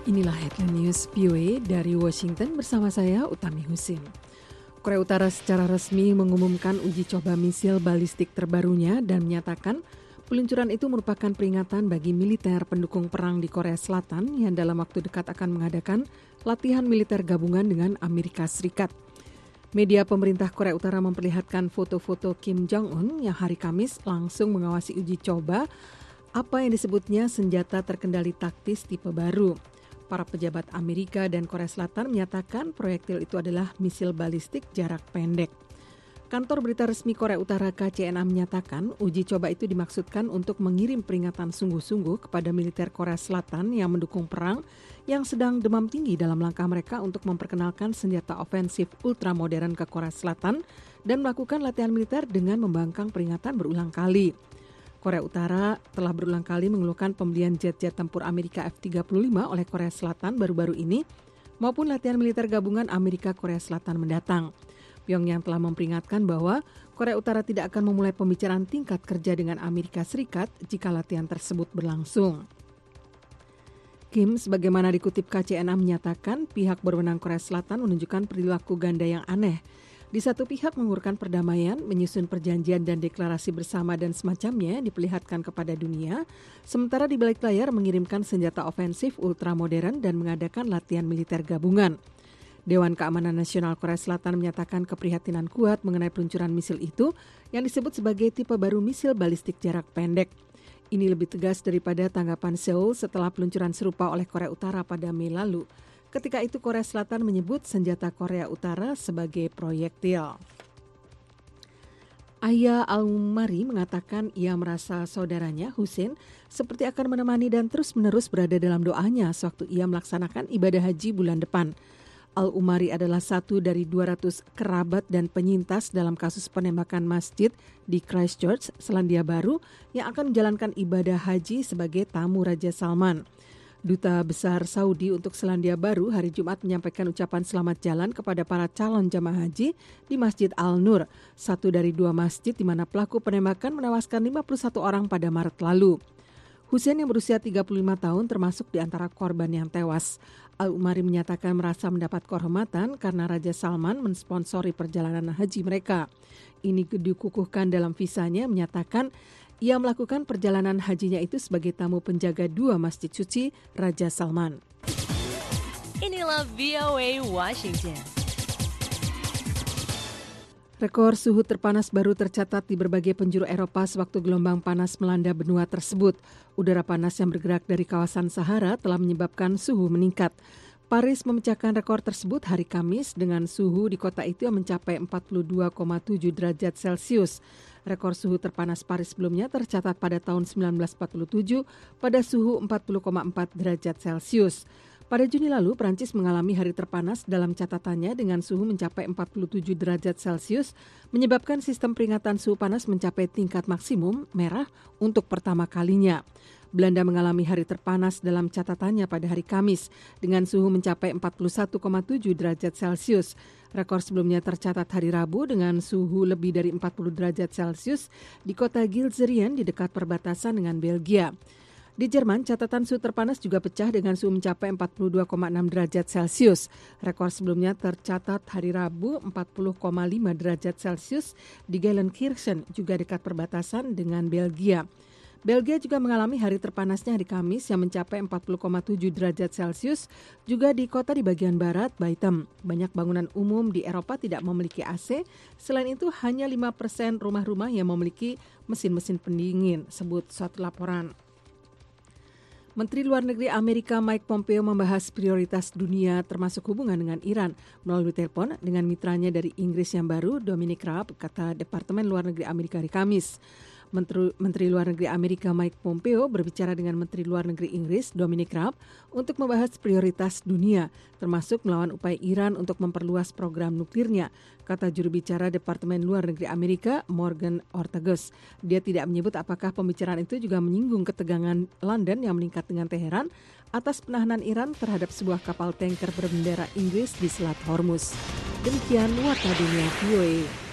Inilah headline news VOA dari Washington bersama saya Utami Husin. Korea Utara secara resmi mengumumkan uji coba misil balistik terbarunya dan menyatakan peluncuran itu merupakan peringatan bagi militer pendukung perang di Korea Selatan yang dalam waktu dekat akan mengadakan latihan militer gabungan dengan Amerika Serikat. Media pemerintah Korea Utara memperlihatkan foto-foto Kim Jong-un yang hari Kamis langsung mengawasi uji coba apa yang disebutnya senjata terkendali taktis tipe baru. Para pejabat Amerika dan Korea Selatan menyatakan proyektil itu adalah misil balistik jarak pendek. Kantor berita resmi Korea Utara KCNA menyatakan uji coba itu dimaksudkan untuk mengirim peringatan sungguh-sungguh kepada militer Korea Selatan yang mendukung perang yang sedang demam tinggi dalam langkah mereka untuk memperkenalkan senjata ofensif ultramodern ke Korea Selatan dan melakukan latihan militer dengan membangkang peringatan berulang kali. Korea Utara telah berulang kali mengeluhkan pembelian jet-jet tempur Amerika F-35 oleh Korea Selatan baru-baru ini maupun latihan militer gabungan Amerika-Korea Selatan mendatang. Pyongyang telah memperingatkan bahwa Korea Utara tidak akan memulai pembicaraan tingkat kerja dengan Amerika Serikat jika latihan tersebut berlangsung. Kim, sebagaimana dikutip KCNA menyatakan pihak berwenang Korea Selatan menunjukkan perilaku ganda yang aneh. Di satu pihak mengurungkan perdamaian, menyusun perjanjian dan deklarasi bersama dan semacamnya diperlihatkan kepada dunia, sementara di balik layar mengirimkan senjata ofensif ultramodern dan mengadakan latihan militer gabungan. Dewan Keamanan Nasional Korea Selatan menyatakan keprihatinan kuat mengenai peluncuran misil itu yang disebut sebagai tipe baru misil balistik jarak pendek. Ini lebih tegas daripada tanggapan Seoul setelah peluncuran serupa oleh Korea Utara pada Mei lalu. Ketika itu Korea Selatan menyebut senjata Korea Utara sebagai proyektil. Ayah Al-Umari mengatakan ia merasa saudaranya Husin seperti akan menemani dan terus-menerus berada dalam doanya sewaktu ia melaksanakan ibadah haji bulan depan. Al-Umari adalah satu dari 200 kerabat dan penyintas dalam kasus penembakan masjid di Christchurch, Selandia Baru yang akan menjalankan ibadah haji sebagai tamu Raja Salman. Duta Besar Saudi untuk Selandia Baru hari Jumat menyampaikan ucapan selamat jalan kepada para calon jamaah haji di Masjid Al-Nur, satu dari dua masjid di mana pelaku penembakan menewaskan 51 orang pada Maret lalu. Husin yang berusia 35 tahun termasuk di antara korban yang tewas. Al-Umari menyatakan merasa mendapat kehormatan karena Raja Salman mensponsori perjalanan haji mereka. Ini dikukuhkan dalam visanya menyatakan ia melakukan perjalanan hajinya itu sebagai tamu penjaga dua masjid suci Raja Salman. Inilah VOA Washington. Rekor suhu terpanas baru tercatat di berbagai penjuru Eropa sewaktu gelombang panas melanda benua tersebut. Udara panas yang bergerak dari kawasan Sahara telah menyebabkan suhu meningkat. Paris memecahkan rekor tersebut hari Kamis dengan suhu di kota itu yang mencapai 42,7 derajat Celcius. Rekor suhu terpanas Paris sebelumnya tercatat pada tahun 1947 pada suhu 40,4 derajat Celcius. Pada Juni lalu, Prancis mengalami hari terpanas dalam catatannya dengan suhu mencapai 47 derajat Celcius, menyebabkan sistem peringatan suhu panas mencapai tingkat maksimum merah untuk pertama kalinya. Belanda mengalami hari terpanas dalam catatannya pada hari Kamis dengan suhu mencapai 41,7 derajat Celcius. Rekor sebelumnya tercatat hari Rabu dengan suhu lebih dari 40 derajat Celcius di kota Gilzerien di dekat perbatasan dengan Belgia. Di Jerman, catatan suhu terpanas juga pecah dengan suhu mencapai 42,6 derajat Celcius. Rekor sebelumnya tercatat hari Rabu 40,5 derajat Celcius di Gelsenkirchen, juga dekat perbatasan dengan Belgia. Belgia juga mengalami hari terpanasnya hari Kamis yang mencapai 40,7 derajat Celcius, juga di kota di bagian barat, Baitem. Banyak bangunan umum di Eropa tidak memiliki AC, selain itu hanya 5% rumah-rumah yang memiliki mesin-mesin pendingin, sebut suatu laporan. Menteri Luar Negeri Amerika Mike Pompeo membahas prioritas dunia termasuk hubungan dengan Iran melalui telepon dengan mitranya dari Inggris yang baru, Dominic Raab, kata Departemen Luar Negeri Amerika hari Kamis. Menteri Luar Negeri Amerika Mike Pompeo berbicara dengan Menteri Luar Negeri Inggris Dominic Raab untuk membahas prioritas dunia, termasuk melawan upaya Iran untuk memperluas program nuklirnya, kata juru bicara Departemen Luar Negeri Amerika Morgan Ortagus. Dia tidak menyebut apakah pembicaraan itu juga menyinggung ketegangan London yang meningkat dengan Teheran atas penahanan Iran terhadap sebuah kapal tanker berbendera Inggris di Selat Hormuz. Demikian Warta Dunia VOA.